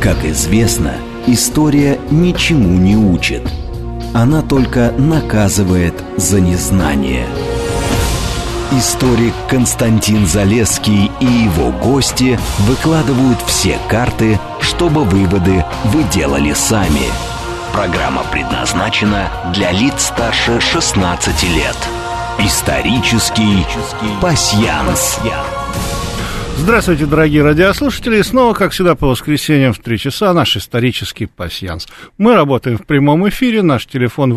Как известно, история ничему не учит. Она только наказывает за незнание. Историк Константин Залесский и его гости выкладывают все карты, чтобы выводы вы делали сами. Программа предназначена для лиц старше 16 лет. Исторический пасьянс. Здравствуйте, дорогие радиослушатели. И снова, как всегда, по воскресеньям в 3 часа наш исторический пасьянс. Мы работаем в прямом эфире. Наш телефон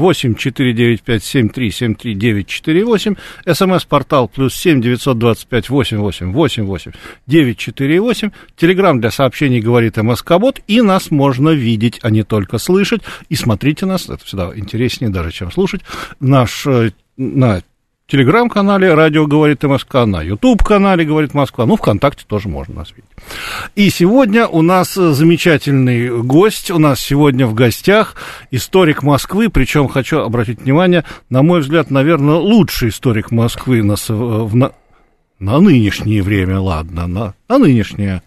8-495-7373-948. СМС-портал +7 925 88 88 948. Телеграм для сообщений говорит МСК-бот. И нас можно видеть, а не только слышать. И смотрите нас, это всегда интереснее даже, чем слушать, на Телеграм-канале «Радио говорит МСК», на Ютуб-канале «Говорит Москва», ну, ВКонтакте тоже можно нас видеть. И сегодня у нас замечательный гость, у нас сегодня в гостях историк Москвы, причем хочу обратить внимание, на мой взгляд, наверное, лучший историк Москвы на нынешнее время, ладно, на нынешнее,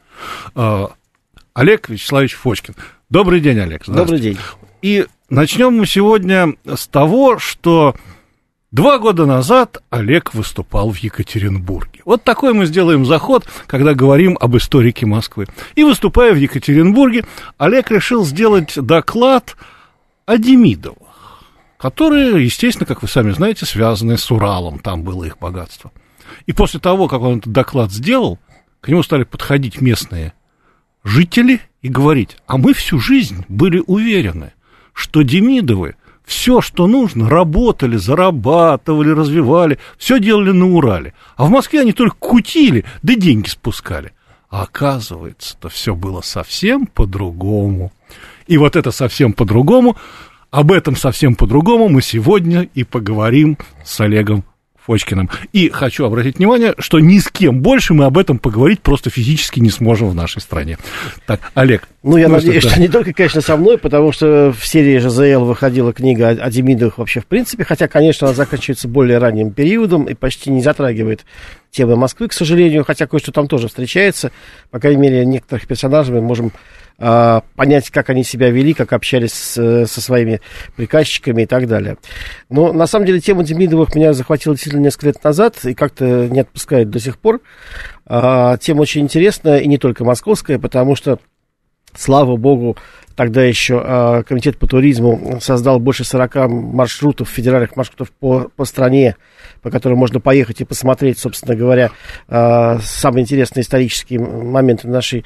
Олег Вячеславович Фочкин. Добрый день, Олег. Добрый день. И начнем мы сегодня с того, что 2 года назад Олег выступал в Екатеринбурге. Вот такой мы сделаем заход, когда говорим об историке Москвы. И выступая в Екатеринбурге, Олег решил сделать доклад о Демидовых, которые, естественно, как вы сами знаете, связаны с Уралом, там было их богатство. И после того, как он этот доклад сделал, к нему стали подходить местные жители и говорить: а мы всю жизнь были уверены, что Демидовы все, что нужно, работали, зарабатывали, развивали, все делали на Урале. А в Москве они только кутили, да деньги спускали. А оказывается-то все было совсем по-другому. И вот это совсем по-другому, об этом совсем по-другому мы сегодня и поговорим с Олегом Фочкиным. И хочу обратить внимание, что ни с кем больше мы об этом поговорить просто физически не сможем в нашей стране. Так, Олег. Ну, я надеюсь, что не только, конечно, со мной, потому что в серии ЖЗЛ выходила книга о Демидовых вообще в принципе, хотя, конечно, она заканчивается более ранним периодом и почти не затрагивает темы Москвы, к сожалению, хотя кое-что там тоже встречается. По крайней мере, некоторых персонажей мы можем понять, как они себя вели, как общались со своими приказчиками и так далее. Но, на самом деле, тема Демидовых меня захватила действительно несколько лет назад и как-то не отпускает до сих пор. Тема очень интересная, и не только московская, потому что, слава богу, тогда еще Комитет по туризму создал больше 40 маршрутов, федеральных маршрутов по стране, по которым можно поехать и посмотреть, собственно говоря, самые интересные исторические моменты нашей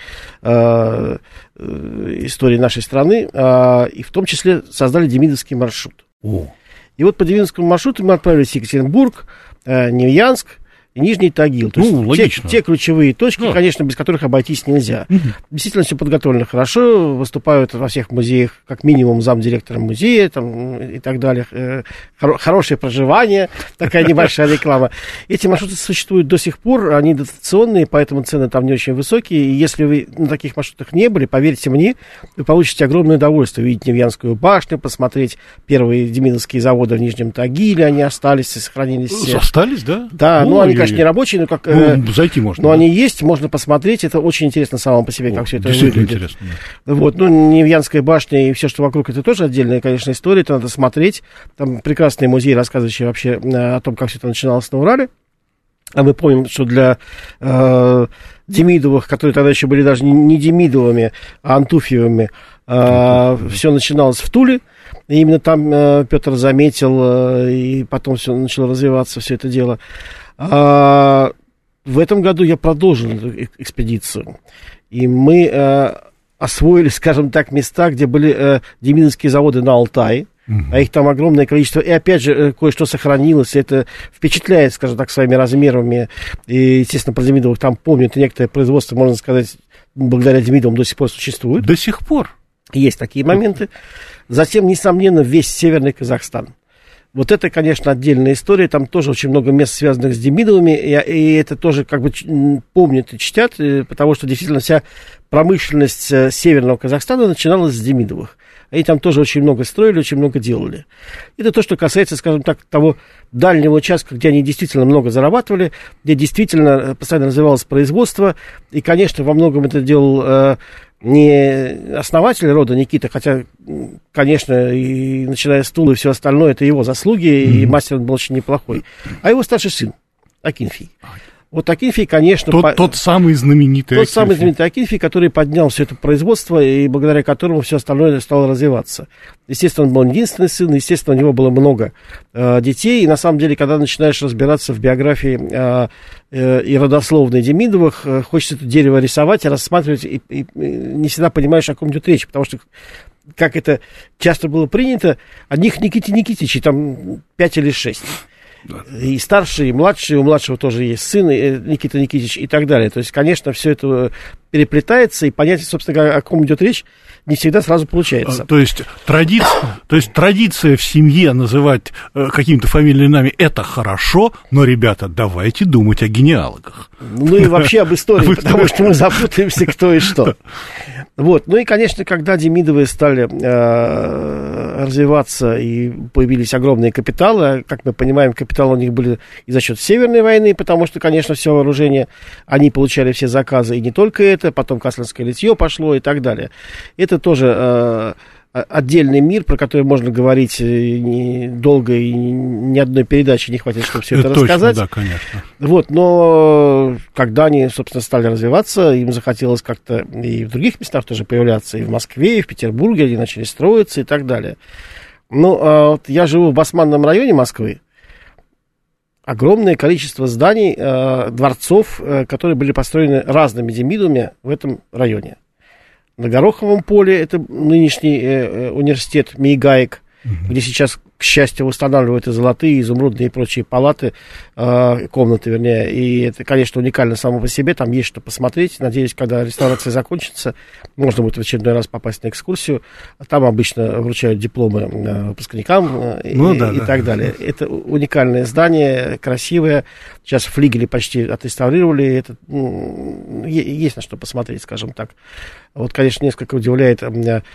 истории нашей страны, и в том числе создали Демидовский маршрут. И вот по Демидовскому маршруту мы отправились в Екатеринбург, Невьянск и Нижний Тагил. То есть те ключевые точки, конечно, без которых обойтись нельзя. Действительно, все подготовлено хорошо, выступают во всех музеях, как минимум, замдиректора музея там, и так далее. Хорошее проживание, такая небольшая реклама. Эти маршруты существуют до сих пор, они дотационные, поэтому цены там не очень высокие. И если вы на таких маршрутах не были, поверьте мне, вы получите огромное удовольствие увидеть Невьянскую башню, посмотреть первые демидовские заводы в Нижнем Тагиле, они остались и сохранились. Остались, да? Да, ну они, конечно, не рабочие, но как... зайти можно. Но они есть, можно посмотреть, это очень интересно самому по себе, как все это действительно выглядит. Интересно, да. Вот, ну, Невьянская башня и все, что вокруг, это тоже отдельная, конечно, история, это надо смотреть. Там прекрасный музей, рассказывающий вообще о том, как все это начиналось на Урале. А мы помним, что для Демидовых, которые тогда еще были даже не Демидовыми, а Антуфьевыми, все начиналось в Туле. И именно там Петр заметил, и потом все начало развиваться, все это дело. В этом году я продолжил эту экспедицию. И мы освоили, скажем так, места, где были демидовские заводы на Алтае. А их там огромное количество. И опять же, кое-что сохранилось. Это впечатляет, скажем так, своими размерами. И, естественно, про Демидовых там помнят. И некоторое производство, можно сказать, благодаря Демидовым до сих пор существует. До сих пор? Есть такие моменты. Затем, несомненно, весь Северный Казахстан. Вот это, конечно, отдельная история. Там тоже очень много мест, связанных с Демидовыми. И это тоже как бы помнят и чтят, потому что действительно вся промышленность Северного Казахстана начиналась с Демидовых. Они там тоже очень много строили, очень много делали. Это то, что касается, скажем так, того дальнего участка, где они действительно много зарабатывали, где действительно постоянно развивалось производство. И, конечно, во многом это делал не основатель рода Никита, хотя, конечно, и начиная с Тулы и все остальное, это его заслуги, и мастер он был очень неплохой, а его старший сын Акинфий. Вот Акинфий, конечно... Тот самый знаменитый Акинфий. Тот самый знаменитый Акинфий, который поднял все это производство, и благодаря которому все остальное стало развиваться. Естественно, он был единственный сын, естественно, у него было много детей, и на самом деле, когда начинаешь разбираться в биографии и родословной Демидовых, хочется это дерево рисовать и рассматривать, и не всегда понимаешь, о ком идет речь, потому что, как это часто было принято, одних Никитичей там 5 или 6. И старший, и младший, у младшего тоже есть сын, Никита Никитич и так далее. То есть, конечно, все это переплетается, и понять, собственно говоря, о ком идет речь, не всегда сразу получается. То есть традиция в семье называть какими-то фамильными именами — это хорошо, но, ребята, давайте думать о генеалогах. Ну и вообще об истории, потому что мы запутаемся, кто и что. Вот. Ну и, конечно, когда Демидовы стали развиваться и появились огромные капиталы, как мы понимаем, капиталы у них были и за счет Северной войны, потому что, конечно, все вооружение, они получали все заказы, и не только это, потом Каслинское литье пошло и так далее. Это тоже отдельный мир, про который можно говорить долго, и ни одной передачи не хватит, чтобы все это рассказать. Да, конечно. Вот, но когда они, собственно, стали развиваться, им захотелось как-то и в других местах тоже появляться, и в Москве, и в Петербурге, они начали строиться и так далее. Ну, вот я живу в Басманном районе Москвы. Огромное количество зданий, дворцов, которые были построены разными Демидовыми в этом районе. На Гороховом поле, это нынешний университет МИИГАЭК, где сейчас, к счастью, восстанавливают и золотые, и изумрудные, и прочие палаты, комнаты, вернее. И это, конечно, уникально само по себе, там есть что посмотреть. Надеюсь, когда реставрация закончится, можно будет в очередной раз попасть на экскурсию. Там обычно вручают дипломы выпускникам и так далее. Это уникальное здание, красивое. Сейчас флигели почти отреставрировали. Это, есть на что посмотреть, скажем так. Вот, конечно, несколько удивляет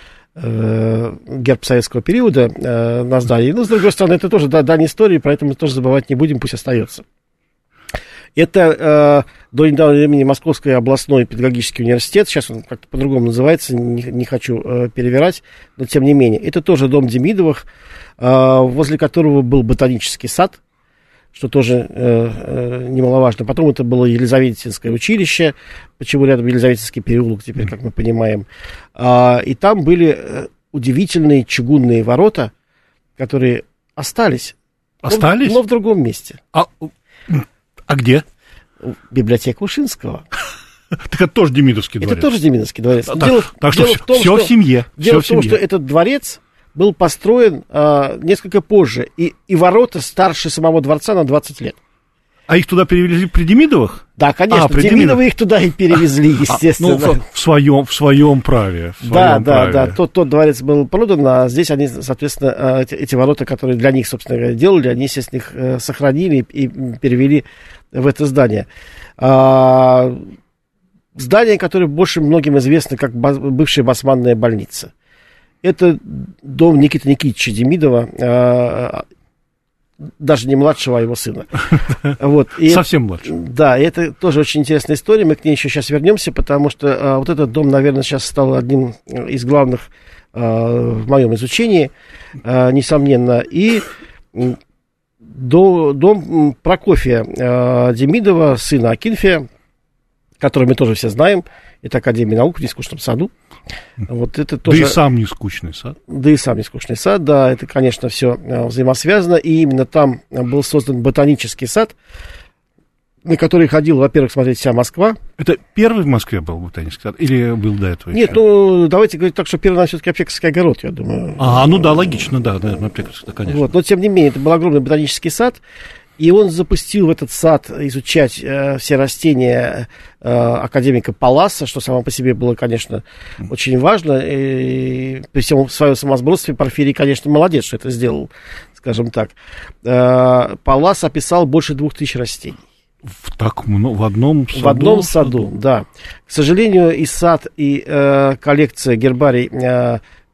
герб советского периода на здании. Но, с другой стороны, это тоже дань истории, поэтому мы тоже забывать не будем, пусть остается. Это до недавнего времени Московский областной педагогический университет, сейчас он как-то по-другому называется, не хочу перевирать, но тем не менее. Это тоже дом Демидовых, возле которого был ботанический сад, что тоже немаловажно. Потом это было Елизаветинское училище, почему рядом Елизаветинский переулок теперь, как мы понимаем. И там были удивительные чугунные ворота, которые остались. Остались? Но в другом месте. А где? Библиотека Ушинского. Так это тоже Демидовский дворец. Это тоже Демидовский дворец. Так что все в семье. Дело в том, что этот дворец был построен несколько позже, и ворота старше самого дворца на 20 лет. А их туда перевезли при Демидовых? Да, конечно, Демидовы их туда и перевезли, естественно. В своем праве. Да. Тот дворец был продан, а здесь они, соответственно, эти ворота, которые для них, собственно говоря, делали, они, естественно, их сохранили и перевели в это здание. Здание, которое больше многим известно как бывшая Басманная больница. Это дом Никиты Никитича Демидова, даже не младшего, а его сына. Вот. Совсем младшего. Да, и это тоже очень интересная история, мы к ней еще сейчас вернемся, потому что вот этот дом, наверное, сейчас стал одним из главных в моем изучении, несомненно. И дом Прокофия Демидова, сына Акинфия, который мы тоже все знаем, это Академия наук в Нескучном саду. Вот это тоже... Да и сам Нескучный сад. Да, это, конечно, все взаимосвязано, и именно там был создан ботанический сад, на который ходил, во-первых, смотреть вся Москва. Это первый в Москве был ботанический сад, или был до этого? Нет, еще? Давайте говорить так, что первый, наверное, все-таки Аптековский огород, я думаю. Логично, да, Аптековский, конечно. Вот, но, тем не менее, это был огромный ботанический сад, и он запустил в этот сад изучать все растения академика Палласа, что само по себе было, конечно, очень важно. И при всем своем самосбродстве Порфирий, конечно, молодец, что это сделал, скажем так. Паллас описал больше 2000 растений. В одном саду? В одном саду, да. К сожалению, и сад, и коллекция гербарий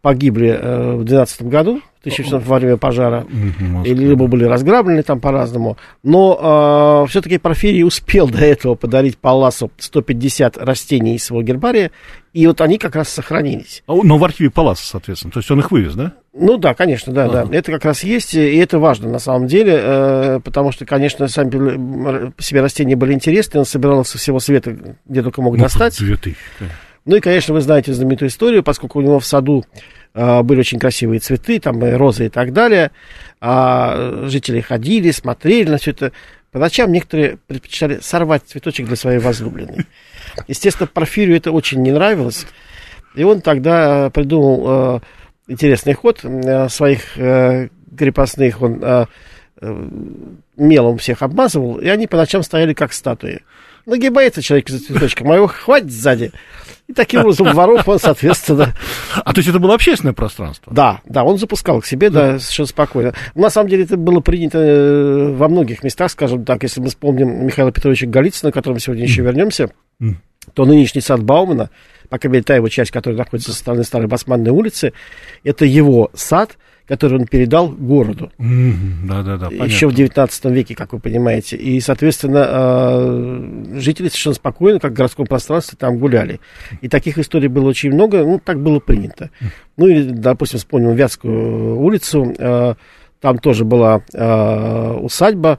погибли в 2012 году, во время пожара, либо были разграблены там по-разному. Но все-таки Порфирий успел до этого подарить Палласу 150 растений из своего гербария, и вот они как раз сохранились. Но в архиве Палласа, соответственно, то есть он их вывез, да? Ну да, конечно, да. Это как раз есть, и это важно на самом деле, потому что, конечно, сами по себе растения были интересны, он собирал их со всего света, где только мог достать. 2000. Ну и, конечно, вы знаете знаменитую историю, поскольку у него в саду были очень красивые цветы, там и розы и так далее. Жители ходили, смотрели на все это. По ночам некоторые предпочитали сорвать цветочек для своей возлюбленной. Естественно, Порфирию это очень не нравилось. И он тогда придумал интересный ход. Своих крепостных он мелом всех обмазывал, и они по ночам стояли как статуи. Нагибается человек за цветочком, а его хватит сзади. И таким образом воров он, соответственно... А то есть это было общественное пространство? Да, он запускал к себе, да, совершенно спокойно. На самом деле это было принято во многих местах, скажем так, если мы вспомним Михаила Петровича Голицына, к которому сегодня еще вернемся, то нынешний сад Баумана, по крайней мере, та его часть, которая находится со стороны Старой Басманной улицы, это его сад, который он передал городу. Еще в 19 веке, как вы понимаете. И, соответственно, жители совершенно спокойно, как в городском пространстве, там гуляли. И таких историй было очень много, ну, так было принято. Ну, или, допустим, вспомним Вятскую улицу, там тоже была усадьба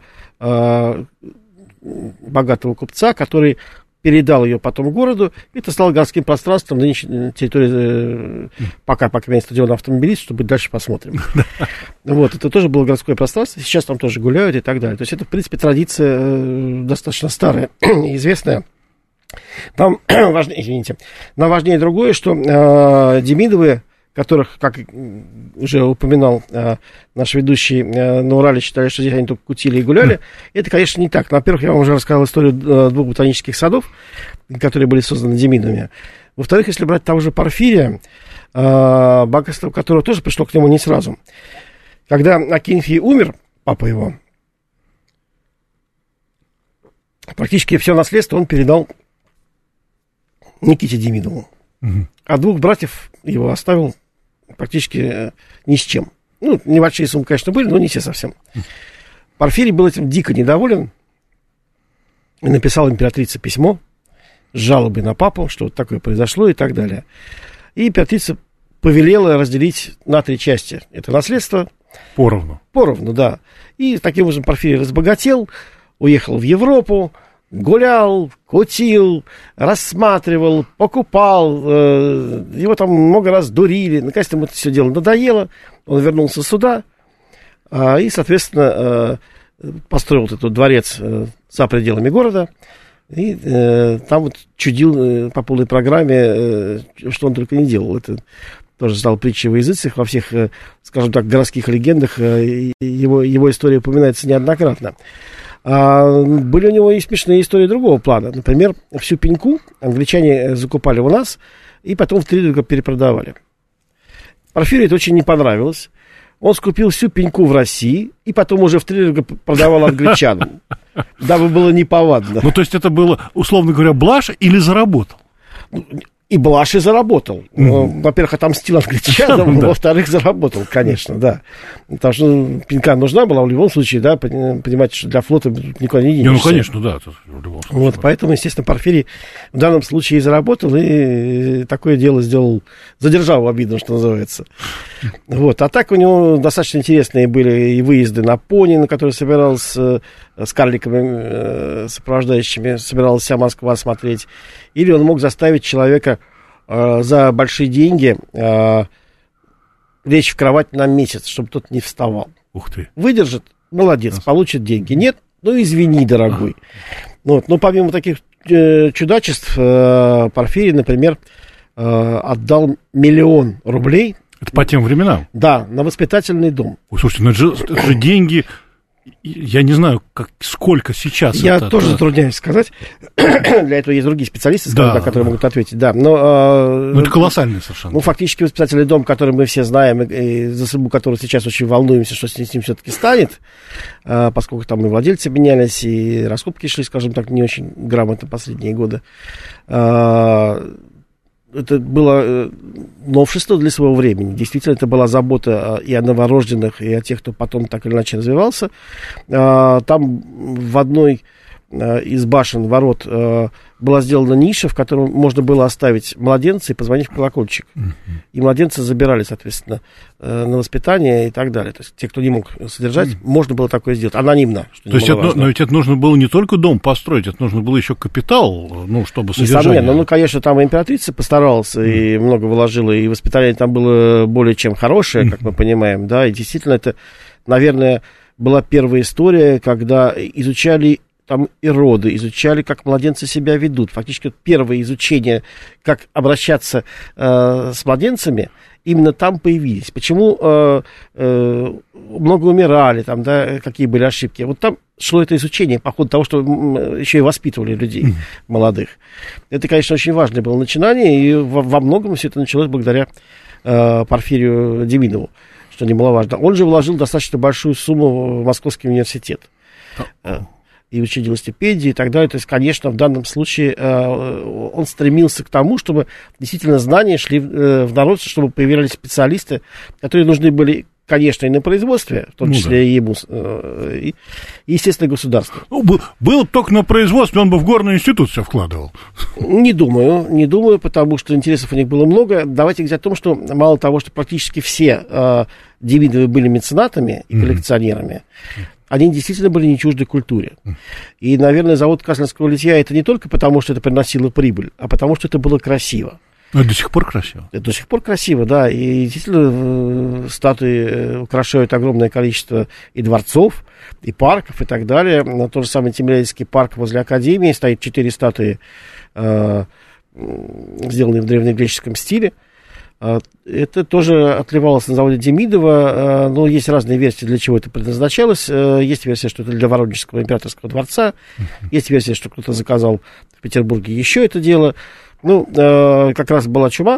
богатого купца, который передал ее потом городу, и это стало городским пространством на территории, пока, по крайней мере, стадиона автомобилист, чтобы дальше посмотрим. Вот, это тоже было городское пространство, сейчас там тоже гуляют и так далее. То есть это, в принципе, традиция достаточно старая и известная. Нам важнее другое, что Демидовы, которых, как уже упоминал наш ведущий, на Урале считали, что здесь они только кутили и гуляли. Это, конечно, не так. Во-первых, я вам уже рассказал историю двух ботанических садов, которые были созданы Демидовыми. Во-вторых, если брать того же Порфирия, богатство которого тоже пришло к нему не сразу. Когда Акинфий умер, папа его, практически все наследство он передал Никите Демидову. А двух братьев его оставил практически ни с чем. Ну, небольшие суммы, конечно, были, но не все совсем. Порфирий был этим дико недоволен и написал императрице письмо с жалобой на папу, что вот такое произошло и так далее. И императрица повелела разделить на 3 части это наследство. Поровну, да. И таким образом Порфирий разбогател, уехал в Европу, гулял, кутил, рассматривал, покупал, его там много раз дурили, наконец-то ему это все дело надоело, он вернулся сюда и, соответственно, построил вот этот дворец за пределами города, и там вот чудил по полной программе, что он только не делал. Это тоже стало притчей во языцах, во всех, скажем так, городских легендах его история упоминается неоднократно. Были у него и смешные истории другого плана. Например, всю пеньку англичане закупали у нас и потом втридорога перепродавали. Порфирию это очень не понравилось. Он скупил всю пеньку в России и потом уже втридорога продавал англичанам, дабы было неповадно. Ну, то есть это было, условно говоря, блажь или заработал? И блажь и заработал. Во-первых, отомстил англичанам, во-вторых, заработал, конечно, да. Потому что пенька нужна была в любом случае, да, понимаете, что для флота никуда не денешься. Ну, конечно, да. В любом случае. Вот, поэтому, естественно, Порфирий в данном случае и заработал, и такое дело сделал, задержал обидно, что называется. Вот, а так у него достаточно интересные были и выезды на пони, на которые собирался с карликами сопровождающими, собиралась вся Москва смотреть. Или он мог заставить человека за большие деньги лечь в кровать на месяц, чтобы тот не вставал. Ух ты. Выдержит, молодец, получит деньги. Нет, ну извини, дорогой. Вот. Но помимо таких чудачеств, Порфирий, например, отдал 1 000 000 рублей. Это по тем временам? Да, на воспитательный дом. Ой, слушайте, ну это же деньги... Я не знаю, сколько сейчас. Я тоже затрудняюсь сказать. Для этого есть другие специалисты, которые могут ответить. Да, но это колоссально совершенно. Ну, фактически воспитательный дом, который мы все знаем, и за судьбу которого сейчас очень волнуемся, что с ним все-таки станет, поскольку там и владельцы менялись, и раскупки шли, скажем так, не очень грамотно последние годы. это было новшество для своего времени. Действительно, это была забота и о новорожденных, и о тех, кто потом так или иначе развивался. Там в одной из башен ворот была сделана ниша, в которой можно было оставить младенца и позвонить в колокольчик. И младенца забирали, соответственно, на воспитание и так далее. То есть те, кто не мог содержать, можно было такое сделать анонимно. То есть но ведь это нужно было не только дом построить, это нужно было еще капитал, ну, чтобы содержать. Несомненно. Ну, конечно, там императрица постаралась и много вложила, и воспитание там было более чем хорошее, как мы понимаем, да, и действительно это, наверное, была первая история, когда изучали там и роды, изучали, как младенцы себя ведут. Фактически первое изучение, как обращаться с младенцами, именно там появились. Почему много умирали, там, да, какие были ошибки. Вот там шло это изучение по ходу того, что еще и воспитывали людей молодых. Это, конечно, очень важное было начинание, и во многом все это началось благодаря Порфирию Демидову, что немаловажно. Он же вложил достаточно большую сумму в Московский университет. И учредил стипендии и так далее. То есть, конечно, в данном случае он стремился к тому, чтобы действительно знания шли в народ, чтобы появлялись специалисты, которые нужны были, конечно, и на производстве, в том числе и ему, и, естественно, государству. Ну, было бы только на производстве, он бы в горный институт все вкладывал. Не думаю, потому что интересов у них было много. Давайте говорить о том, что мало того, что практически все Демидовы были меценатами и коллекционерами, они действительно были не чужды культуре. И, наверное, завод Каслинского литья это не только потому, что это приносило прибыль, а потому, что это было красиво. Но это до сих пор красиво. Это до сих пор красиво, да. И действительно статуи украшают огромное количество и дворцов, и парков, и так далее. На тот же самый Тимирязевский парк возле Академии стоит 4 статуи, сделанные в древнегреческом стиле. Это тоже отливалось на заводе Демидова, но есть разные версии, для чего это предназначалось. Есть версия, что это для Воронежского императорского дворца, есть версия, что кто-то заказал в Петербурге еще это дело. Ну, как раз была чума,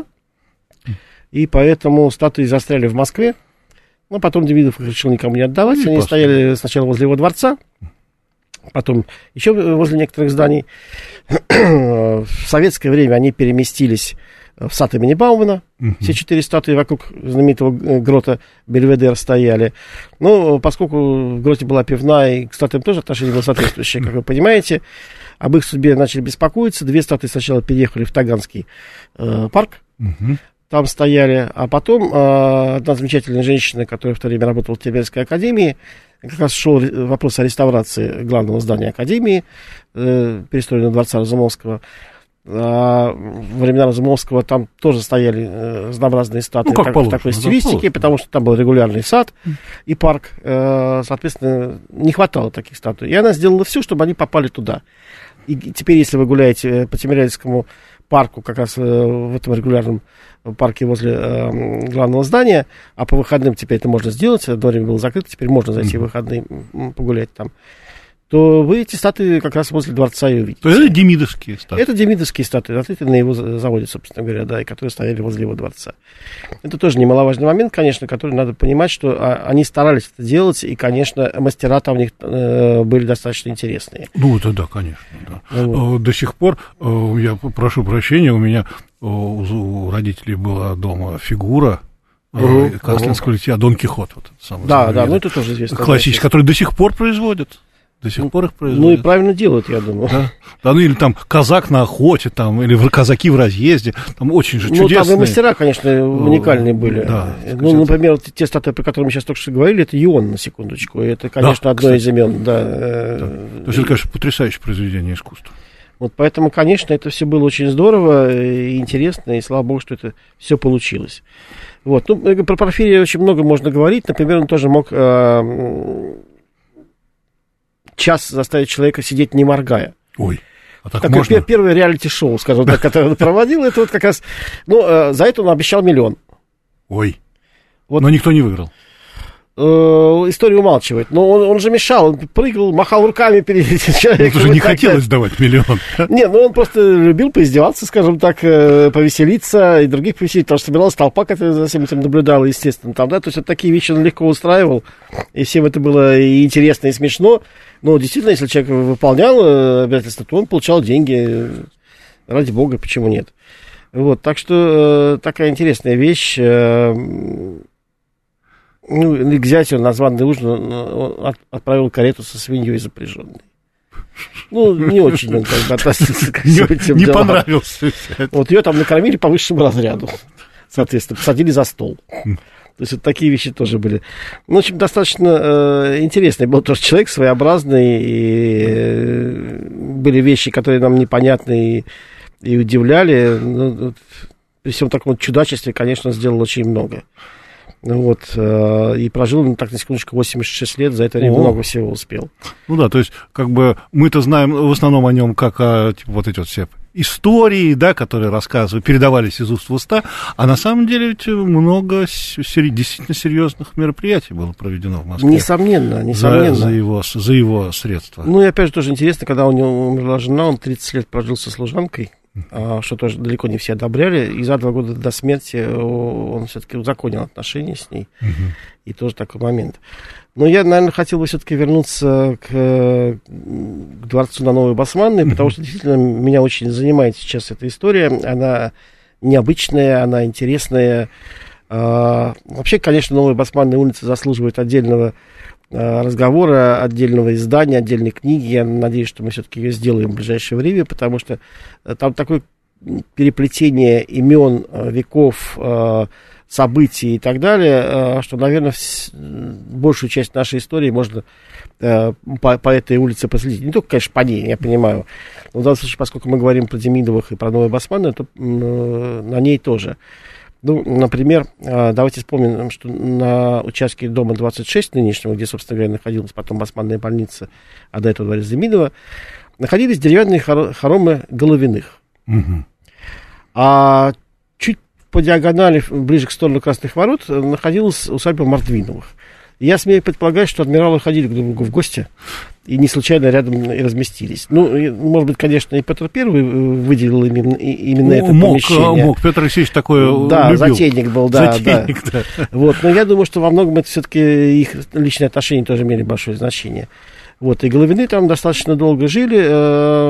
и поэтому статуи застряли в Москве, но потом Демидов их решил никому не отдавать. Они стояли сначала возле его дворца, потом еще возле некоторых зданий. В советское время они переместились в сад имени Баумана. Все 4 статуи вокруг знаменитого грота Бельведер стояли. Ну, поскольку в гроте была пивная, и к статуям тоже отношение было соответствующее, как вы понимаете, об их судьбе начали беспокоиться. 2 статуи сначала переехали в Таганский парк. Там стояли. А потом одна замечательная женщина, которая в то время работала в Тимирязевской академии, как раз шел вопрос о реставрации главного здания академии, перестроенного дворца Разумовского. Во времена Разумовского там тоже стояли разнообразные статуи в такой стилистике, потому что там был регулярный сад и парк. Соответственно, не хватало таких статуй. И она сделала все, чтобы они попали туда. И теперь, если вы гуляете по Тимирязевскому парку, как раз в этом регулярном парке возле главного здания, а по выходным теперь это можно сделать, одно время было закрыто, теперь можно зайти в выходные погулять там, то вы эти статуи как раз возле дворца и увидите. То есть это демидовские статуи? Это демидовские статуи, открытые на его заводе, собственно говоря, да, и которые стояли возле его дворца. Это тоже немаловажный момент, конечно, который надо понимать, что они старались это делать, и, конечно, мастера там у них были достаточно интересные. Ну, это да, конечно. Да. Вот. До сих пор, я прошу прощения, у меня у родителей была дома фигура Каслинского литья, Дон Кихот. Вот, да, ну это тоже известно. Классический, который до сих пор производят. До сих пор их производят. Ну и правильно делают, я думаю. Да? Ну или там казак на охоте, там, или казаки в разъезде, там очень же чудесные. Ну там и мастера, конечно, уникальные были. Да, ну, например, вот те статуи, про которые мы сейчас только что говорили, это Ион, на секундочку. Это, конечно, да, одно из имен. Да. То есть это, конечно, потрясающее произведение искусства. Вот поэтому, конечно, это все было очень здорово и интересно, и слава богу, что это все получилось. Вот. Ну, про Порфирия очень много можно говорить. Например, он тоже мог час заставить человека сидеть, не моргая. Ой, а так можно? Первое реалити-шоу, скажем так, которое он проводил, это вот как раз... Ну, за это он обещал 1 000 000. Ой, вот. Но никто не выиграл. История умалчивает. Но он же мешал, он прыгал, махал руками перед этим человеком. Уже не хотелось давать 1 000 000. Не, ну он просто любил поиздеваться, скажем так, повеселиться и других повеселить, потому что собиралась толпа, которая за всем этим наблюдала, естественно. Там, да, то есть вот такие вещи он легко устраивал, и всем это было и интересно, и смешно. Но действительно, если человек выполнял обязательства, то он получал деньги. Ради бога, почему нет? Вот, так что такая интересная вещь. К зятю на званый ужин он отправил карету со свиньей запряженной. Не очень он как бы относился к этим Не делам. понравился. Вот ее там накормили по высшему разряду. Соответственно, посадили за стол. То есть вот такие вещи тоже были. В общем, достаточно интересный был тоже человек, своеобразный. И были вещи, которые нам непонятны и удивляли. При всем таком чудачестве, конечно, он сделал очень много. Вот, и прожил, так, на секундочку, 86 лет, за это время много всего успел. Ну да, то есть, как бы, мы-то знаем в основном о нем как о, типа, вот эти вот все истории, да, которые рассказывали, передавались из уст в уста, а на самом деле ведь много действительно серьезных мероприятий было проведено в Москве. Несомненно. За его средства. Ну, и опять же, тоже интересно, когда у него умерла жена, он 30 лет прожил со служанкой, что тоже далеко не все одобряли, и за 2 года до смерти он все-таки узаконил отношения с ней, и тоже такой момент. Но я, наверное, хотел бы все-таки вернуться к дворцу на Новой Басманной, потому что действительно меня очень занимает сейчас эта история, она необычная, она интересная. Вообще, конечно, Новая Басманная улица заслуживает отдельного разговора, отдельного издания, отдельной книги. Я надеюсь, что мы все-таки ее сделаем в ближайшее время, потому что там такое переплетение имен, веков, событий и так далее, что, наверное, большую часть нашей истории можно по этой улице проследить. Не только, конечно, по ней, я понимаю. Но в данном случае, поскольку мы говорим про Демидовых и про Новую Басманную, то на ней тоже. Ну, например, давайте вспомним, что на участке дома 26 нынешнего, где, собственно говоря, находилась потом Басманная больница, а до этого дворец Демидова, находились деревянные хоромы Головиных. А чуть по диагонали, ближе к сторону Красных Ворот, находилась усадьба Мартвиновых. Я смею предполагать, что адмиралы ходили друг к другу в гости и не случайно рядом и разместились. Ну, может быть, конечно, и Петр I выделил именно это помещение. Мог. Петр Алексеевич такое любил. Затейник был, да. Вот, но я думаю, что во многом это все-таки их личные отношения тоже имели большое значение. Вот, и Головины там достаточно долго жили.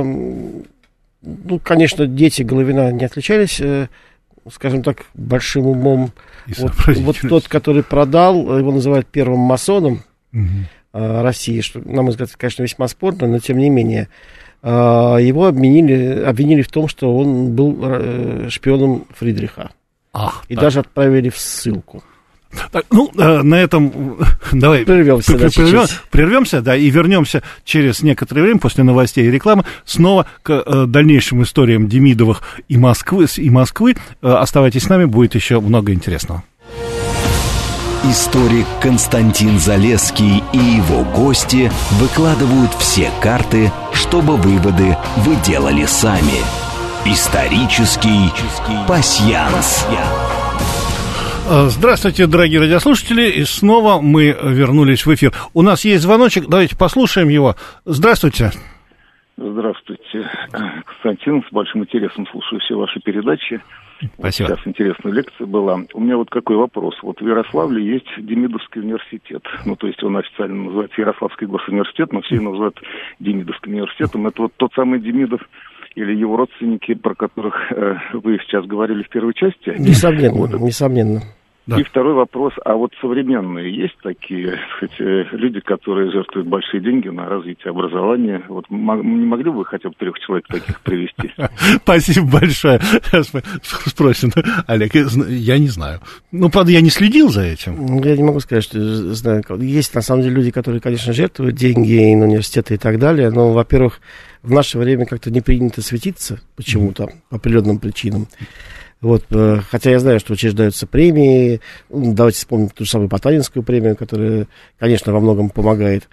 Ну, конечно, дети Головина не отличались, скажем так, большим умом. Вот тот, который продал, его называют первым масоном России, что, на мой взгляд, конечно, весьма спорно, но тем не менее. Его обвинили в том, что он был шпионом Фридриха. Даже отправили в ссылку. Так, ну, на этом давай прервемся, да, и вернемся через некоторое время после новостей и рекламы снова к дальнейшим историям Демидовых и Москвы. Оставайтесь с нами, будет еще много интересного. Историк Константин Залесский и его гости выкладывают все карты, чтобы выводы вы делали сами. Исторический пасьянс. Здравствуйте, дорогие радиослушатели, и снова мы вернулись в эфир. У нас есть звоночек, давайте послушаем его. Здравствуйте. Здравствуйте, Константин, с большим интересом слушаю все ваши передачи. Спасибо. Сейчас интересная лекция была. У меня вот какой вопрос. Вот в Ярославле есть Демидовский университет. Ну, то есть он официально называется Ярославский госуниверситет, но все его называют Демидовским университетом. Это вот тот самый Демидов или его родственники, про которых вы сейчас говорили в первой части? Несомненно. Да. И второй вопрос, а вот современные есть такие, так сказать, люди, которые жертвуют большие деньги на развитие образования? Вот не могли бы вы хотя бы 3 человек таких привести? Спасибо большое. Сейчас мы спросим, Олег, я не знаю. Ну, правда, я не следил за этим. Я не могу сказать, что знаю. Есть, на самом деле, люди, которые, конечно, жертвуют деньги на университеты и так далее, но, во-первых, в наше время как-то не принято светиться почему-то, по определенным причинам. Вот, хотя я знаю, что учреждаются премии. Давайте вспомним ту же самую Потанинскую премию, которая, конечно, во многом помогает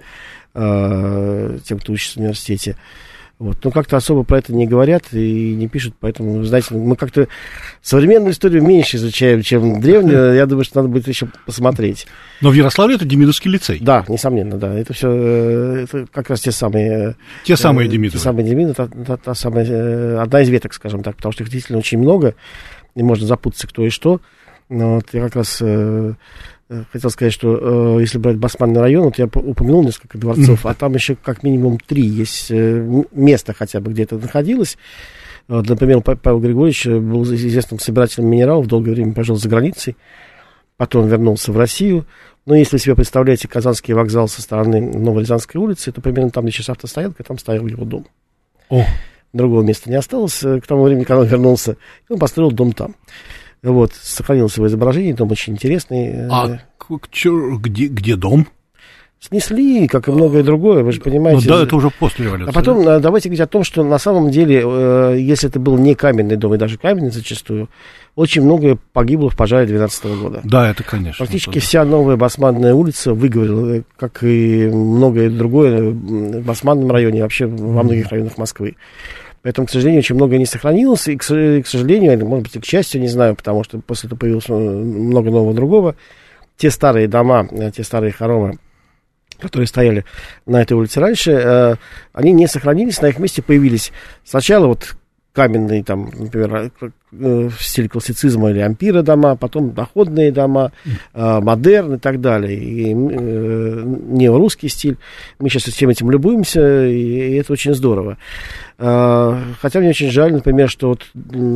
тем, кто учится в университете. Вот. Но как-то особо про это не говорят и не пишут, поэтому, знаете, мы как-то современную историю меньше изучаем, чем древнюю. Я думаю, что надо будет еще посмотреть. Но в Ярославле это Демидовский лицей. Да, несомненно, да. Это все это как раз те самые Демидовы. Те самые Демидовы, та самая, одна из веток, скажем так, потому что их действительно очень много, и можно запутаться, кто и что. Но вот я как раз хотел сказать, что если брать Басманный район, вот я упомянул несколько дворцов, а там еще как минимум 3 есть места хотя бы, где это находилось. Вот, например, Павел Григорьевич был известным собирателем минералов, долгое время прожил за границей, потом вернулся в Россию. Но если вы себе представляете Казанский вокзал со стороны Новорязанской улицы, то примерно там, где сейчас автостоянка, там стоял его дом. О. Другого места не осталось к тому времени, когда он вернулся, и он построил дом там. Вот, сохранилось его изображение, дом очень интересный. А где дом? Снесли, как и многое другое, вы же понимаете. Ну да, это уже после революции. А потом давайте говорить о том, что на самом деле, если это был не каменный дом, и даже каменный зачастую, очень многое погибло в пожаре 2012 года. Да, это конечно. Практически вся новая Басманная улица выгорела, как и многое другое в Басманном районе, вообще во многих районах Москвы. Поэтому, к сожалению, очень многое не сохранилось, и, к сожалению, или, может быть, и к счастью, не знаю, потому что после этого появилось много нового другого. Те старые дома, те старые хоромы, которые стояли на этой улице раньше, они не сохранились, на их месте появились сначала вот каменные, там, например, в стиле классицизма или ампира дома, потом доходные дома, модерн и так далее, и неорусский стиль. Мы сейчас всем этим любуемся, и это очень здорово. Хотя мне очень жаль, например, что вот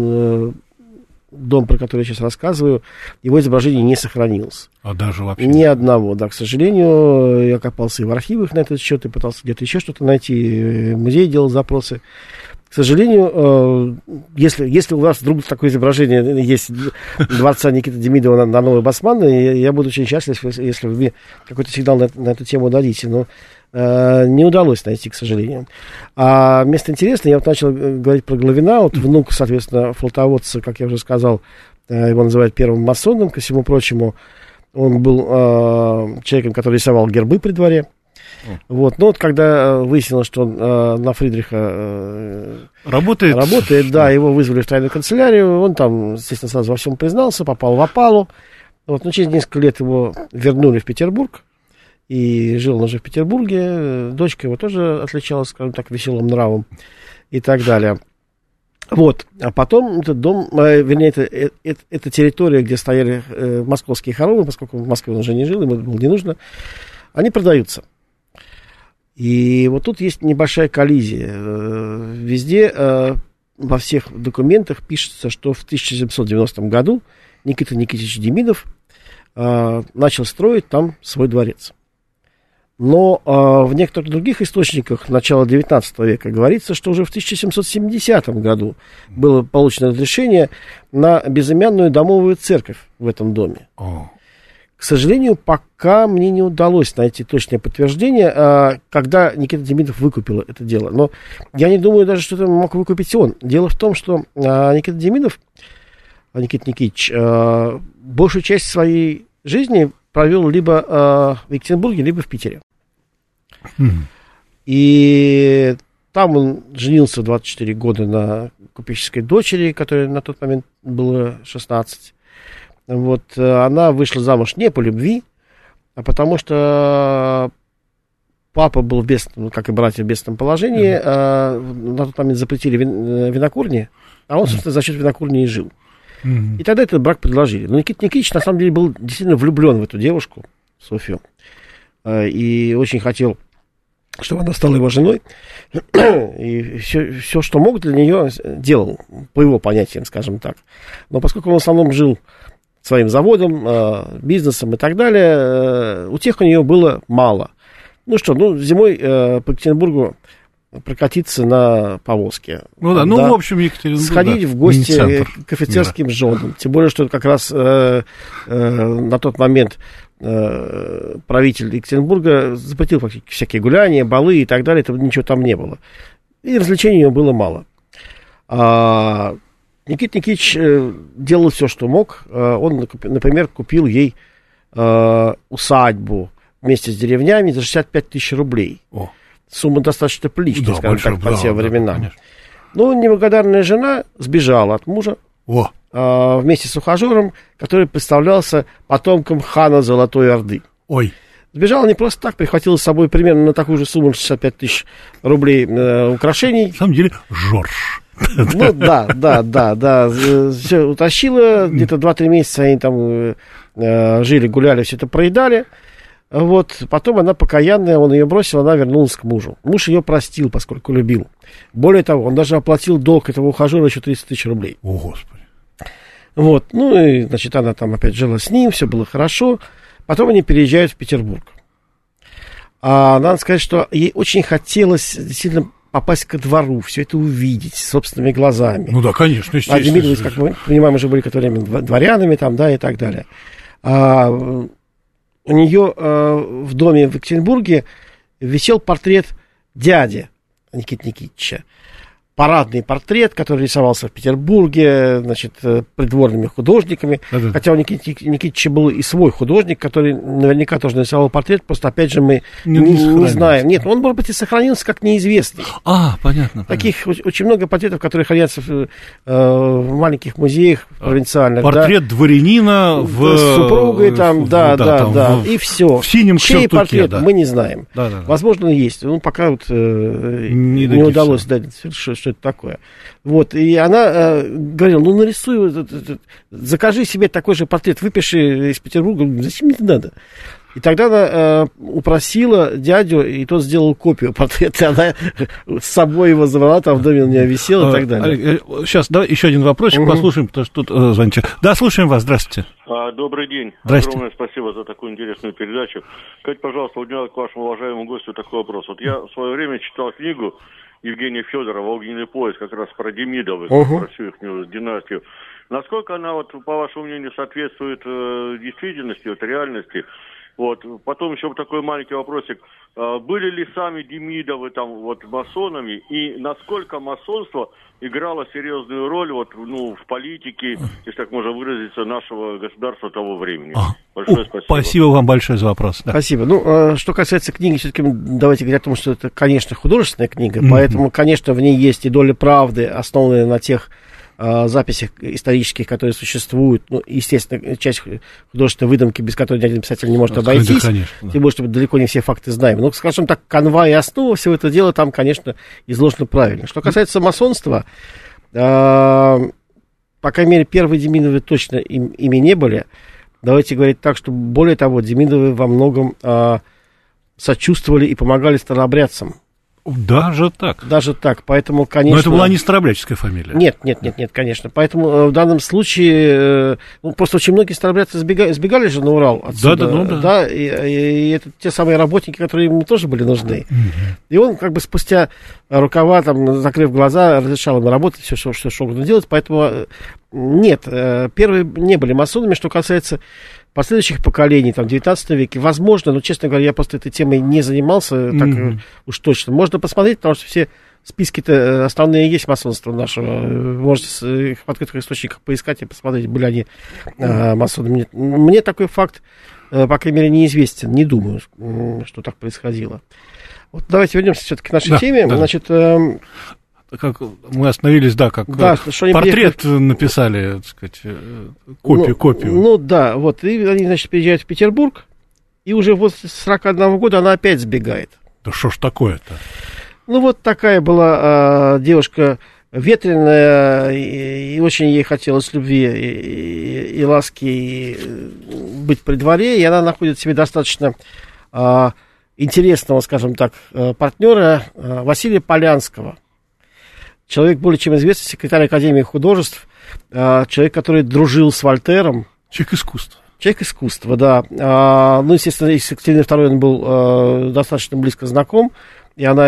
дом, про который я сейчас рассказываю, его изображение не сохранилось. А даже вообще? Ни одного, да, к сожалению. Я копался и в архивах на этот счет, и пытался где-то еще что-то найти, музей делал запросы. К сожалению, если у вас вдруг такое изображение есть дворца Никиты Демидова на Новой Басманной, я буду очень счастлив, если вы мне какой-то сигнал на эту тему дадите. Но не удалось найти, к сожалению. А место интересное, я вот начал говорить про Головина, вот внук, соответственно, флотоводца, как я уже сказал, его называют первым масоном, ко всему прочему, он был человеком, который рисовал гербы при дворе. Вот. Но вот когда выяснилось, что он на Фридриха работает, да, его вызвали в тайную канцелярию, он там, естественно, сразу во всем признался, попал в опалу. Вот. Но через несколько лет его вернули в Петербург, и жил он уже в Петербурге, дочка его тоже отличалась, скажем так, веселым нравом и так далее. Вот, а потом этот дом, вернее, это территория, где стояли московские хоромы, поскольку в Москве он уже не жил, ему было не нужно, они продаются. И вот тут есть небольшая коллизия. Везде, во всех документах пишется, что в 1790 году Никита Никитич Демидов начал строить там свой дворец. Но в некоторых других источниках начала XIX века говорится, что уже в 1770 году было получено разрешение на безымянную домовую церковь в этом доме. К сожалению, пока мне не удалось найти точное подтверждение, когда Никита Демидов выкупил это дело. Но я не думаю даже, что это мог выкупить он. Дело в том, что Никита Демидов, Никита Никитич, большую часть своей жизни провел либо в Екатеринбурге, либо в Питере. И там он женился в 24 года на купеческой дочери, которой на тот момент было 16. Вот, она вышла замуж не по любви, а потому что папа был в бедственном, как и братья, в бедственном положении. На тот момент запретили винокурни, а он, собственно, за счет винокурни и жил. И тогда этот брак предложили. Но Никита Никитич, на самом деле, был действительно влюблен в эту девушку, Софью, и очень хотел, чтобы она стала его женой. И все, что мог, для нее делал, по его понятиям, скажем так. Но поскольку он в основном жил своим заводом, бизнесом и так далее, утех у нее было мало. Ну что, зимой по Екатеринбургу прокатиться на повозке. Ну да, в общем, Екатеринбург. Сходить в гости к офицерским женам. Тем более, что как раз на тот момент правитель Екатеринбурга запретил фактически всякие гуляния, балы и так далее, этого ничего там не было. И развлечений у него было мало. Никита Никитич делал все, что мог. Он, например, купил ей усадьбу вместе с деревнями за 65 тысяч рублей. Сумма достаточно приличная, скажем так, по тем временам. Но неблагодарная жена сбежала от мужа вместе с ухажером, который представлялся потомком хана Золотой Орды. Сбежала не просто так, прихватила с собой примерно на такую же сумму 65 тысяч рублей украшений. На самом деле, Жорж. Ну, да. Все утащила, где-то 2-3 месяца они там жили, гуляли, все это проедали. Вот, потом она покаянная, он ее бросил, она вернулась к мужу. Муж ее простил, поскольку любил. Более того, он даже оплатил долг этого ухажера еще 30 тысяч рублей. О, Господи. Вот, ну и, значит, она там опять жила с ним, все было хорошо. Потом они переезжают в Петербург. А надо сказать, что ей очень хотелось действительно попасть ко двору, все это увидеть собственными глазами. Ну да, конечно, естественно. А Демидовы, как мы понимаем, уже были какое-то время дворянами там, да, и так далее. У нее в доме в Екатеринбурге висел портрет дяди Никиты Никитича. Парадный портрет, который рисовался в Петербурге, значит, придворными художниками. Да-да. Хотя у Никиты Никитича был и свой художник, который наверняка тоже нарисовал портрет, просто, опять же, мы не знаем. Нет, он, может быть, и сохранился как неизвестный. Понятно. Таких очень много портретов, которые хранятся в маленьких музеях провинциальных. Портрет дворянина с супругой там, да, и все. В синем чей портрет, да. Мы не знаем. Да. Возможно, есть. Ну, пока вот не удалось дать, что это такое. Вот, и она говорила, ну, нарисуй, закажи себе такой же портрет, выпиши из Петербурга, зачем мне это надо? И тогда она упросила дядю, и тот сделал копию портрета, она с собой его забрала, там в доме у нее висел и так далее. Сейчас, давай еще один вопросик послушаем, потому что тут звоните. Да, слушаем вас, здравствуйте. Добрый день. Здравствуйте. Огромное спасибо за такую интересную передачу. Скажите, пожалуйста, у меня к вашему уважаемому гостю такой вопрос. Вот я в свое время читал книгу Евгения Федорова «Огненный поезд», как раз про Демидовых, про всю их династию. Насколько она, вот, по вашему мнению, соответствует действительности, вот, реальности? Вот. Потом еще такой маленький вопросик. Были ли сами Демидовы там вот масонами, и насколько масонство играло серьезную роль вот, ну, в политике, если так можно выразиться, нашего государства того времени? Большое спасибо. Спасибо вам большое за вопрос. Да. Спасибо. Ну, что касается книги, все-таки давайте говорить о том, что это, конечно, художественная книга, поэтому, конечно, в ней есть и доля правды, основанная на тех записях исторических, которые существуют. Ну, естественно, часть художественной выдумки, без которой ни один писатель не может обойтись. Конечно, да. Тем более, что далеко не все факты знаем. Но, скажем так, канва и основа всего этого дела там, конечно, изложено правильно. Что касается масонства, по крайней мере, первые Демидовы точно ими не были. Давайте говорить так, что, более того, Демидовы во многом сочувствовали и помогали старообрядцам. Даже так? Даже так, поэтому, конечно... Но это была не старообрядческая фамилия. Нет, конечно. Поэтому в данном случае, просто очень многие старообрядцы сбегали же на Урал отсюда. Да, и это те самые работники, которые ему тоже были нужны. И он как бы спустя рукава, там, закрыв глаза, разрешал им работать, все, что угодно делать. Поэтому нет, первые не были масонами. Что касается последующих поколений, там, в 19 веке, возможно, но, честно говоря, я просто этой темой не занимался, так уж точно. Можно посмотреть, потому что все списки-то основные есть масонства нашего. Вы можете их в открытых источниках поискать и посмотреть, были они масонами. Мне такой факт, по крайней мере, неизвестен. Не думаю, что так происходило. Вот давайте вернемся все-таки к нашей теме. Да. Значит, как мы остановились, как портрет написали, так сказать, копию. Ну да, вот, и они, значит, приезжают в Петербург, и уже возле 41 года она опять сбегает. Да что ж такое-то? Ну вот такая была девушка ветреная, и очень ей хотелось любви и ласки, и быть при дворе, и она находит себе достаточно интересного, скажем так, партнера Василия Полянского. Человек более чем известный, секретарь Академии художеств, человек, который дружил с Вольтером. Человек искусства. Человек искусства, да. Ну, естественно, с Екатериной II он был достаточно близко знаком, и она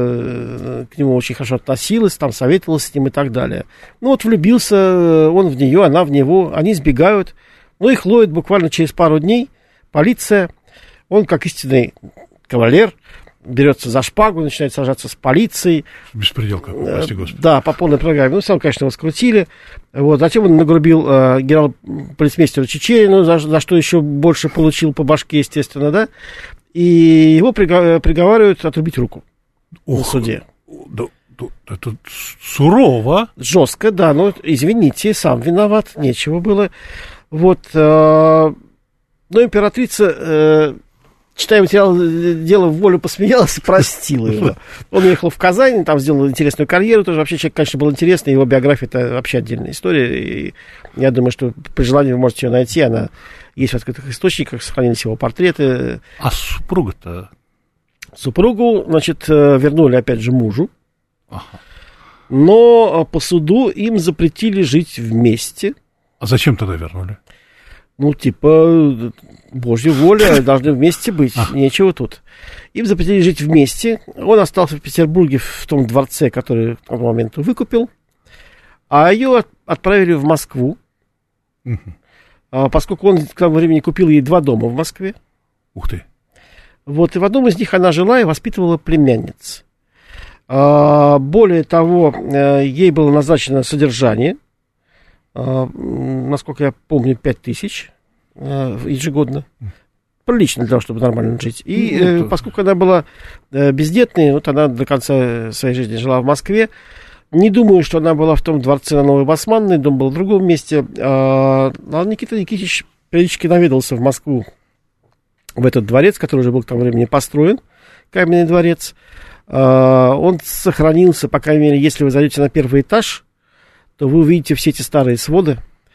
к нему очень хорошо относилась, там советовалась с ним и так далее. Ну, вот влюбился он в нее, она в него, они сбегают, ну, их ловят буквально через пару дней, полиция, он, как истинный кавалер, берется за шпагу, начинает сражаться с полицией. Беспредел какой, прости господи. Да, по полной программе. Ну, сам, конечно, его скрутили. Вот. Затем он нагрубил генерал-полицмейстеру Чичерину, за что еще больше получил по башке, естественно, да. И его приговаривают отрубить руку на суде. Да, это сурово. Жестко, да. Но, извините, сам виноват, нечего было. Вот. Но императрица... читая материал дела, в волю посмеялась и простила его. Он уехал в Казань, там сделал интересную карьеру, тоже вообще человек, конечно, был интересный, его биография — это вообще отдельная история, и я думаю, что при желании вы можете ее найти, она есть в открытых источниках, сохранились его портреты. А супруга-то? Супругу, значит, вернули опять же мужу, Ага. но по суду им запретили жить вместе. А зачем тогда вернули? Ну, типа, Божья воля, должны вместе быть, нечего тут. Им запретили жить вместе. Он остался в Петербурге в том дворце, который к тому моменту выкупил, а ее отправили в Москву, поскольку он к тому времени купил ей 2 дома в Москве. Ух ты. Вот, и в одном из них она жила и воспитывала племянниц. Более того, ей было назначено содержание, насколько я помню, 5000 ежегодно. Прилично для того, чтобы нормально жить. И поскольку она была бездетной, вот она до конца своей жизни жила в Москве. Не думаю, что она была в том дворце на Новой Басманной, дом был в другом месте. А Никита Никитич периодически наведался в Москву, в этот дворец, который уже был к тому времени построен, каменный дворец. Он сохранился, по крайней мере, если вы зайдете на первый этаж, то вы увидите все эти старые своды,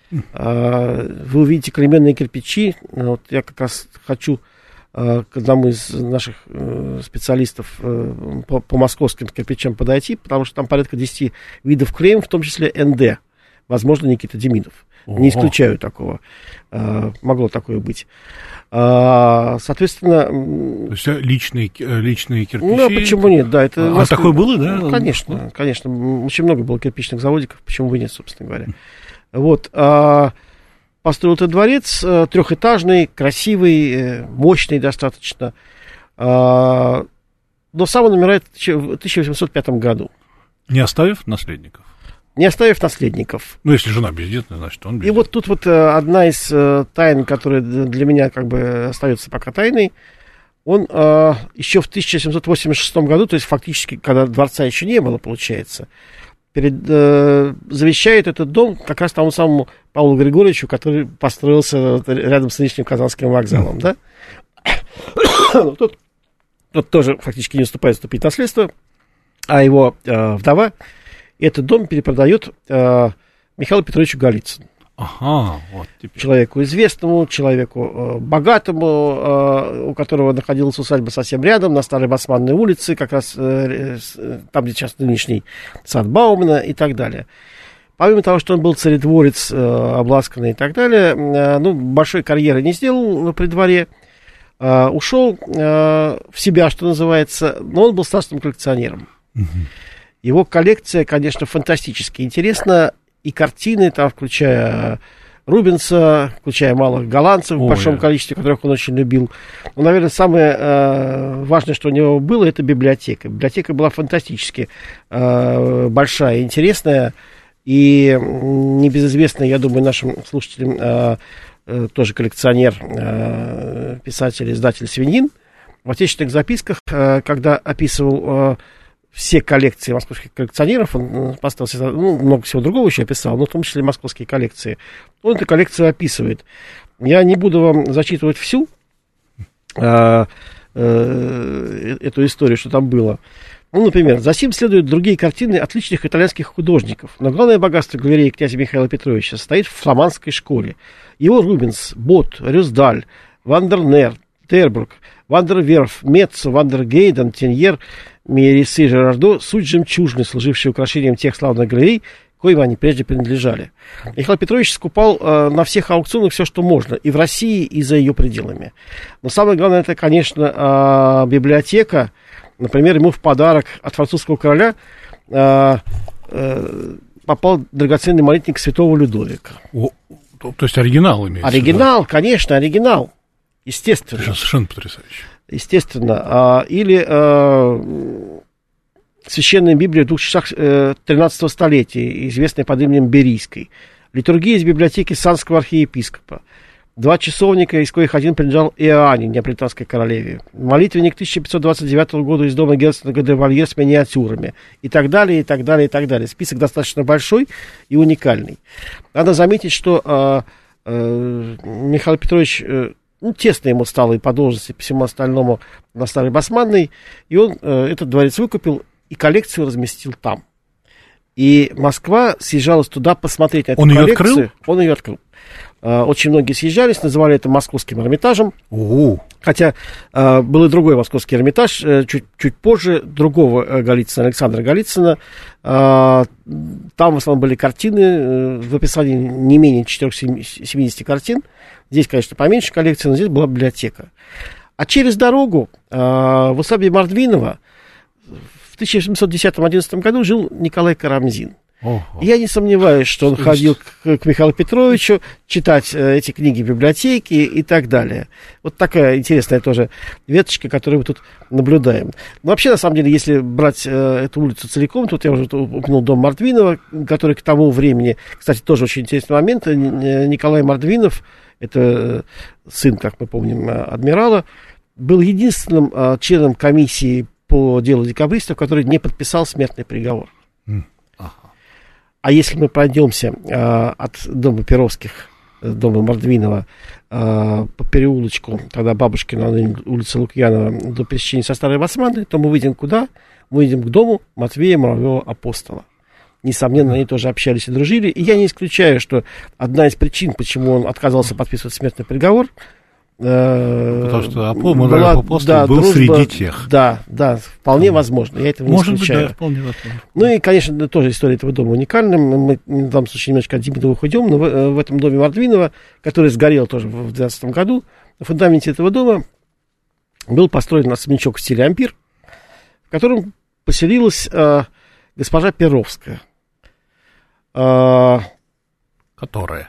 вы увидите клейменные кирпичи. Вот я как раз хочу к одному из наших специалистов по московским кирпичам подойти, потому что там порядка 10 видов клеем, в том числе НД, возможно, Никита Демидов. Не исключаю такого. Могло такое быть. Соответственно... То есть личные кирпичи? Ну, а почему нет? Да, это такое было, да? Ну, конечно, конечно. Очень много было кирпичных заводиков, почему бы нет, собственно говоря. Вот. Построил этот дворец, 3-этажный, красивый, мощный достаточно. Но сам он умирает в 1805 году. Не оставив наследников? Не оставив наследников. Ну, если жена бездетная, значит, он бездетный. И вот тут вот одна из тайн, которая для меня как бы остается пока тайной. Он еще в 1786 году, то есть фактически, когда дворца еще не было, получается, завещает этот дом как раз тому самому Павлу Григорьевичу, который построился рядом с нынешним Казанским вокзалом, да? Тот тоже фактически не уступает вступить в наследство, а его вдова этот дом перепродает Михаилу Петровичу Голицыну. Ага, вот теперь. Человеку известному, человеку богатому, у которого находилась усадьба совсем рядом, на Старой Басманной улице, как раз там, где сейчас нынешний сад Баумана и так далее. Помимо того, что он был царедворец, обласканный и так далее, ну, большой карьеры не сделал при дворе, ушел в себя, что называется, но он был страстным коллекционером. Его коллекция, конечно, фантастически интересна. И картины, там, включая Рубенса, включая малых голландцев в большом количестве, которых он очень любил. Но, наверное, самое важное, что у него было, это библиотека. Библиотека была фантастически большая, интересная. И небезызвестный, я думаю, нашим слушателям тоже коллекционер, писатель, издатель Свиньин в отечественных записках, когда описывал все коллекции московских коллекционеров, он поставил, ну, много всего другого еще описал, но в том числе московские коллекции. Он эту коллекцию описывает. Я не буду вам зачитывать всю эту историю, что там было. Ну, например, за сим следуют другие картины отличных итальянских художников. Но главное богатство галереи князя Михаила Петровича состоит в фламандской школе. Его Рубенс, Бот, Рюсдаль, Вандернер, Тербург, Вандерверф, Меццо, Вандергейден, Теньер, Миерисы, Жерардо — суть жемчужины, служившие украшением тех славных галерей, коим они прежде принадлежали. Михаил Петрович скупал на всех аукционах все, что можно, и в России, и за ее пределами. Но самое главное, это, конечно, библиотека. Например, ему в подарок от французского короля попал драгоценный молитвенник святого Людовика. То есть оригинал имеется? Оригинал, да? Конечно, оригинал. Естественно. Это совершенно потрясающе. Естественно. Или Священная Библия в 2 часах 13 столетия, известная под именем Берийской. Литургия из библиотеки Санского архиепископа. 2 часовника, из коих один принадлежал Иоанне, неаполитанской королеве. Молитвенник 1529 года из дома герцога де Валье с миниатюрами. И так далее, и так далее, и так далее. Список достаточно большой и уникальный. Надо заметить, что Михаил Петрович тесно ему стало и по должности, и по всему остальному на Старой Басманной, и он этот дворец выкупил и коллекцию разместил там. И Москва съезжалась туда посмотреть на эту коллекцию. Открыл? Он ее открыл. Очень многие съезжались, называли это Московским Эрмитажем. Хотя был и другой Московский Эрмитаж, чуть позже, другого Голицына, Александра Голицына. Там в основном были картины, в описании не менее 470 картин. Здесь, конечно, поменьше коллекция, но здесь была библиотека. А через дорогу в усадьбе Мордвинова в 1710-11 году жил Николай Карамзин. Я не сомневаюсь, что он ходил к Михаилу Петровичу читать эти книги в библиотеке и так далее. Вот такая интересная тоже веточка, которую мы тут наблюдаем. Но вообще, на самом деле, если брать эту улицу целиком, тут я уже упомянул дом Мордвинова, который к тому времени, кстати, тоже очень интересный момент, Николай Мордвинов, это сын, как мы помним, адмирала, был единственным членом комиссии по делу декабристов, который не подписал смертный приговор. А если мы пройдемся от дома Перовских, дома Мордвинова, по переулочку, тогда Бабушкина, улица Лукьянова, до пересечения со Старой Басманной, то мы выйдем куда? Мы выйдем к дому Матвея Муравьева-Апостола. Несомненно, они тоже общались и дружили. И я не исключаю, что одна из причин, почему он отказался подписывать смертный приговор, потому что Апостол был дружба, среди тех. Да, вполне возможно. Я этого не исключаю. Быть, да, вполне возможно. Ну и, конечно, тоже история этого дома уникальна. Мы в данном случае немножко от Демидова уходим, но в этом доме Мордвинова, который сгорел тоже в 2012 году, на фундаменте этого дома был построен особнячок в стиле ампир, в котором поселилась госпожа Перовская. Которая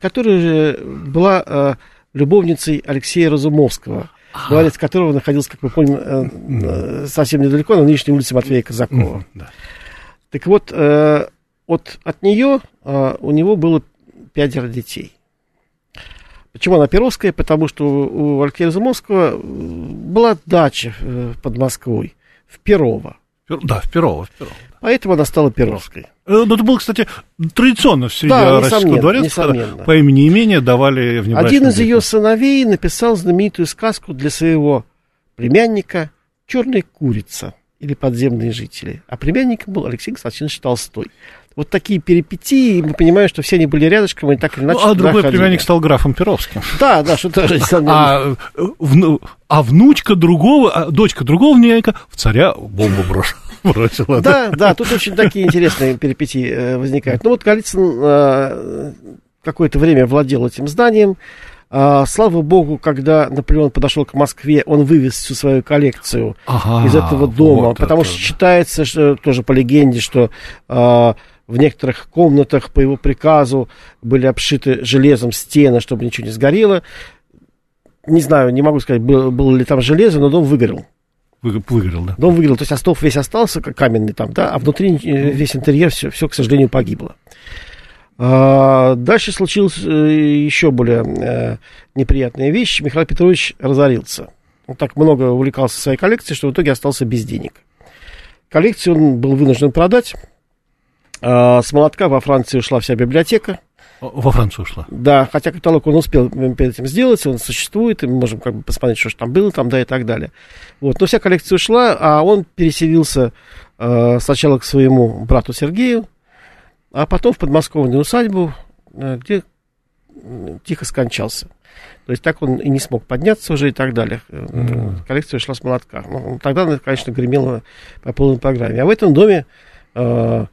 была любовницей Алексея Разумовского, дворец которого находился, как мы помним, совсем недалеко, на нынешней улице Матвея Казакова. Так вот, от нее у него было 5 детей. Почему она Перовская? Потому что у Алексея Разумовского была дача под Москвой, в Перово. Да, в Перово. Поэтому она стала Перовской. Ну, это было, кстати, традиционно среди российского дворца, по имени имения давали внебрачным детям. Один из ее сыновей написал знаменитую сказку для своего племянника «Черная курица» или «Подземные жители». А племянником был Алексей Константинович Толстой. Вот такие перипетии, и мы понимаем, что все они были рядышком, и так или иначе. А другой племянник стал графом Перовским. Да, что тоже. А внучка другого, дочка другого племянника в царя бомбу бросила. Да, тут очень такие интересные перипетии возникают. Ну вот Голицын какое-то время владел этим зданием. Слава богу, когда Наполеон подошел к Москве, он вывез всю свою коллекцию из этого дома, вот потому что считается, что, тоже по легенде, что в некоторых комнатах по его приказу были обшиты железом стены, чтобы ничего не сгорело. Не знаю, не могу сказать, было ли там железо, но дом выгорел. Выгорел, да. Дом выгорел, то есть остов весь остался, каменный там, да, а внутри весь интерьер, все, к сожалению, погибло. Дальше случилась еще более неприятная вещь. Михаил Петрович разорился. Он так много увлекался своей коллекцией, что в итоге остался без денег. Коллекцию он был вынужден продать. С молотка во Франции ушла вся библиотека. Во Францию ушла? Да, хотя каталог он успел перед этим сделать, он существует, и мы можем как бы посмотреть, что же там было, там, да, и так далее. Вот. Но вся коллекция ушла, а он переселился сначала к своему брату Сергею, а потом в подмосковную усадьбу, где тихо скончался. То есть так он и не смог подняться уже и так далее. Коллекция ушла с молотка. Ну, тогда она, конечно, гремела по полной программе. А в этом доме в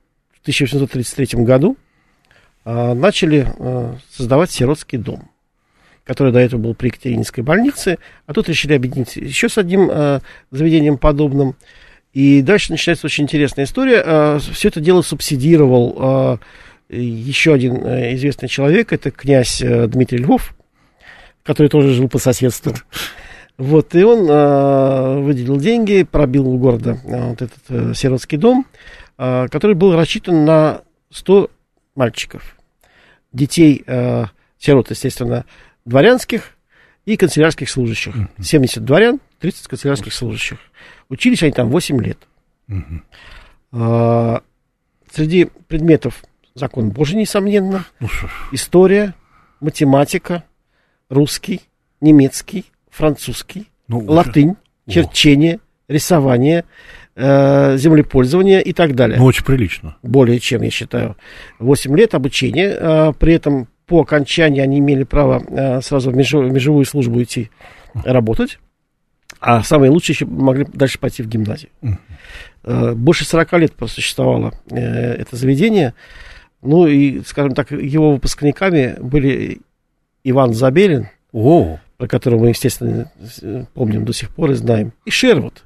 1833 году начали создавать сиротский дом, который до этого был при Екатерининской больнице, а тут решили объединиться еще с одним заведением подобным. И дальше начинается очень интересная история. Все это дело субсидировал еще один известный человек, это князь Дмитрий Львов, который тоже жил по соседству. Вот, и он выделил деньги, пробил у города вот этот сиротский дом, который был рассчитан на 100 мальчиков. Детей, сирот, естественно, дворянских и канцелярских служащих. 70 дворян, 30 канцелярских служащих. Учились они там 8 лет. Среди предметов закон Божий, несомненно, история, математика, русский, немецкий, французский, латынь, черчение, рисование, землепользование и так далее. Ну, очень прилично. Более чем, я считаю. 8 лет обучения. При этом по окончании они имели право сразу в межевую службу идти работать. А самые лучшие еще могли дальше пойти в гимназию. Больше 40 лет просуществовало это заведение. Ну и, скажем так, его выпускниками были Иван Забелин, про которого мы, естественно, помним до сих пор и знаем, и Шервуд.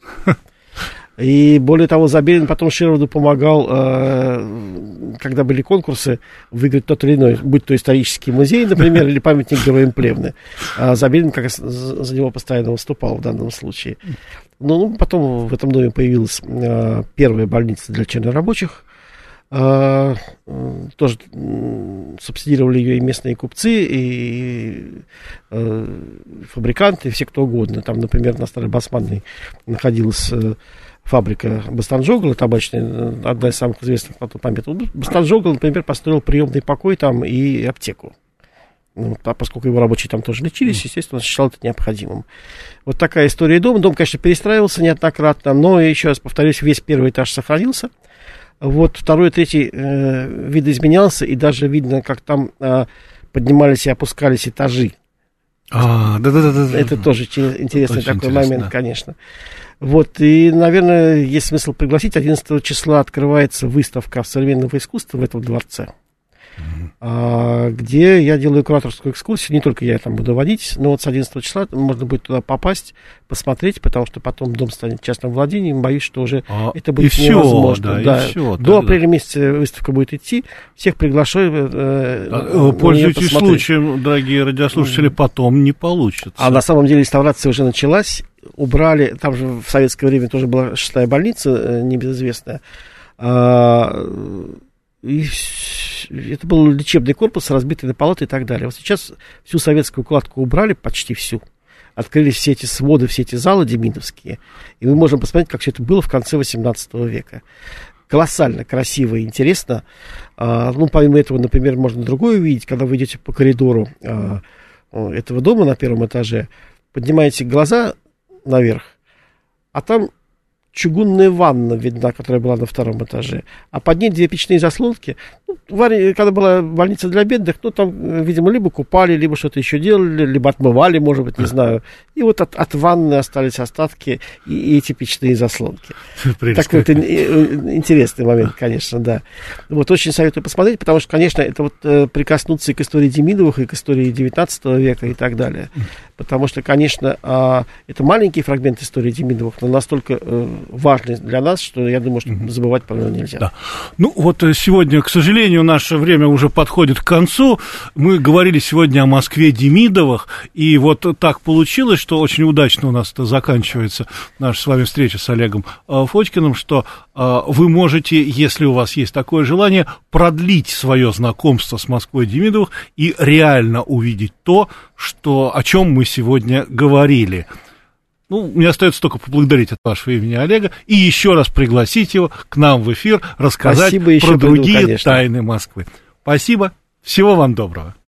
И более того, Забелин потом Шервуду помогал, когда были конкурсы, выиграть тот или иной, будь то исторический музей, например, или памятник Героям Плевны. А Забелин как раз за него постоянно выступал в данном случае. Ну, потом в этом доме появилась первая больница для чернорабочих. Тоже субсидировали ее и местные купцы, и фабриканты, и все кто угодно. Там, например, на Старой Басманной находилась фабрика Бастанжогла, табачная, одна из самых известных на тот момент. Бастанжогл, например, построил приемный покой там и аптеку. Ну, а поскольку его рабочие там тоже лечились, естественно, он считал это необходимым. Вот такая история дома. Дом, конечно, перестраивался неоднократно, но, еще раз повторюсь, весь первый этаж сохранился. Вот второй и третий видоизменялся, и даже видно, как там поднимались и опускались этажи. Это тоже интересный такой момент, конечно. Вот, и, наверное, есть смысл пригласить. 11 числа открывается выставка современного искусства в этом дворце, где я делаю кураторскую экскурсию. Не только я там буду водить, но вот с 11 числа можно будет туда попасть, посмотреть, потому что потом дом станет частным владением. Боюсь, что уже это будет невозможно. До апреля месяца выставка будет идти. Всех приглашаю. Пользуйтесь случаем, дорогие радиослушатели, потом не получится. А на самом деле реставрация уже началась. Убрали, там же в советское время тоже была 6-я больница, небезызвестная. И это был лечебный корпус, разбитый на палаты и так далее. Вот сейчас всю советскую кладку убрали, почти всю. Открылись все эти своды, все эти залы демидовские. И мы можем посмотреть, как все это было в конце 18 века. Колоссально красиво и интересно. Ну, помимо этого, например, можно другое увидеть, когда вы идете по коридору этого дома на первом этаже, поднимаете глаза наверх, а там чугунная ванна видна, которая была на втором этаже, а под ней 2 печные заслонки. Ну, когда была больница для бедных, ну, там, видимо, либо купали, либо что-то еще делали, либо отмывали, может быть, не знаю. И вот от ванны остались остатки и эти печные заслонки. Такой вот интересный момент, конечно, да. Вот очень советую посмотреть, потому что, конечно, это вот прикоснуться и к истории Демидовых, и к истории 19 века и так далее. Потому что, конечно, это маленький фрагмент истории Демидовых, но настолько важный для нас, что я думаю, что забывать про него нельзя. Да. Ну, вот сегодня, к сожалению, наше время уже подходит к концу. Мы говорили сегодня о Москве Демидовых, и вот так получилось, что очень удачно у нас заканчивается наша с вами встреча с Олегом Фотькиным, что вы можете, если у вас есть такое желание, продлить свое знакомство с Москвой Демидовых и реально увидеть то, о чем мы сегодня говорили. Ну, мне остается только поблагодарить от вашего имени Олега и еще раз пригласить его к нам в эфир, рассказать про другие тайны Москвы. Спасибо, всего вам доброго.